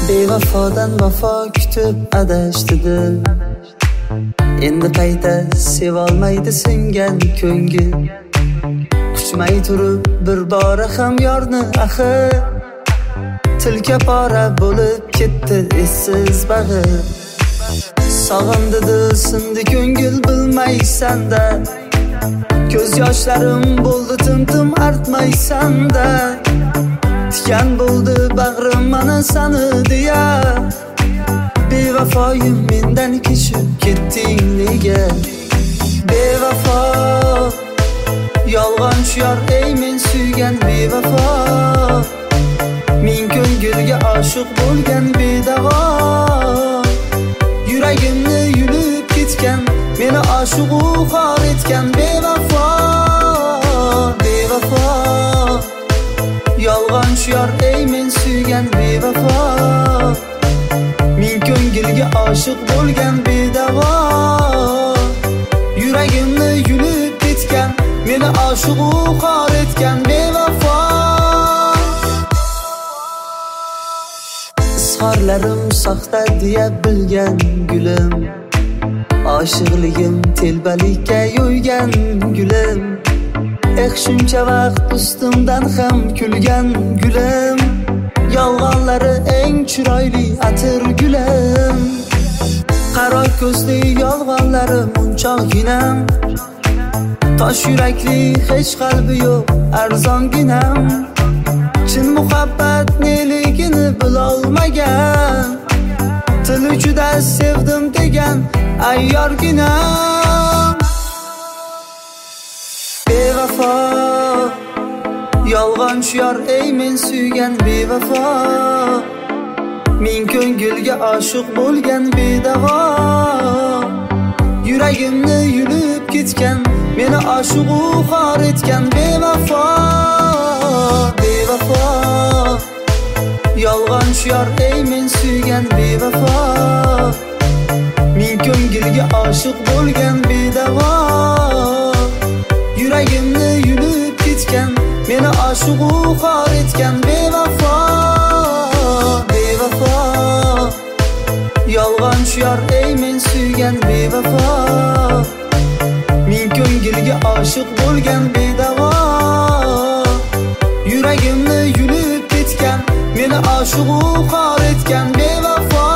Bevafodan vafo kutib adashdi dil. Endi qayta sevolmaydi singan ko'ngil. Quchmay turib bir bora ham yorni axir. Tilka pora bo'lib ketdi essiz bag'ir. Sog'indi sindi ko'ngil bilmaysan-da. Ko'z yoshlarim bo'ldi tim artmaysan-da. Tikan bo'ldi bag'rim mana sani deya. Bevafoyim mendan kechib ketding nega? Bevafo yolg'onchi yor ey men suygan bevafo. Men ko'ngilga oshiq bo'lgan bedavo. Yuragimni yulib ketgan, meni oshiqu xor etgan bevafo. Bevafo yolg'onchi yor ey men suygan bevafo. Men ko'ngilga oshiq bo'lgan bedavo. Yuragimni yulib ketgan, meni oshiqu xor etgan bevafo. Izhorlarim soxta deya bilgan gulim. Oshiqligim telbalikka yo'ygan gulim. Shuncha vaqt ustimdan ham kulgan gulim. Yolg'onlari eng chiroyli atir gulim. Qaro ko'zli yolg'onlari munchoqginam. Tosh yurakli hech qalbi yo'q arzonginam. Chin muhabbat neligini bilolmagan. Tili juda sevdim degan ayyorginam. Bevafo yolg'onchi yor ey men suygan bevafo. Men ko'ngilga oshiq bo'lgan bedavo. Yuragimni yulib ketgan, meni oshiqu xor etgan bevafo. Bevafo yolg'onchi yor ey men suygan bevafo. Men ko'ngilga oshiq bo'lgan bedavo. Yuragimni yulib ketgan, meni oshiqu xor etgan bevafo. Bevafo yolg'onchi yor ey men suygan bevafo. Men ko'ngilga oshiq bo'lgan bedavo. Yuragimni yulib ketgan, meni oshiqu xor etgan bevafo.